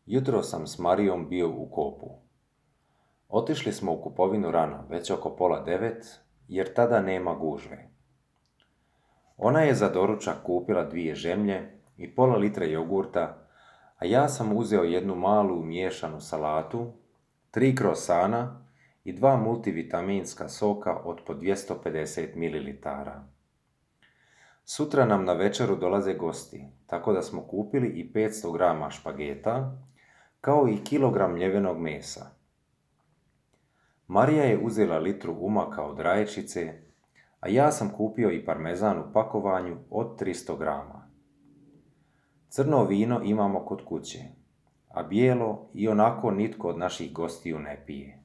Jutro sam s Marijom bio u Kopu. Otišli smo u kupovinu rano, već oko 8:30, jer tada nema gužve. Ona je za doručak kupila 2 žemlje i pola litre jogurta, a ja sam uzeo jednu malu miješanu salatu, 3 krosana i 2 multivitaminska soka od po 250 ml. Sutra nam na večeru dolaze gosti, tako da smo kupili i 500 grama špageta, kao i kilogram mljevenog mesa. Marija je uzela litru umaka od rajčice, a ja sam kupio i parmezan u pakovanju od 300 grama. Crno vino imamo kod kuće, a bijelo i onako nitko od naših gostiju ne pije.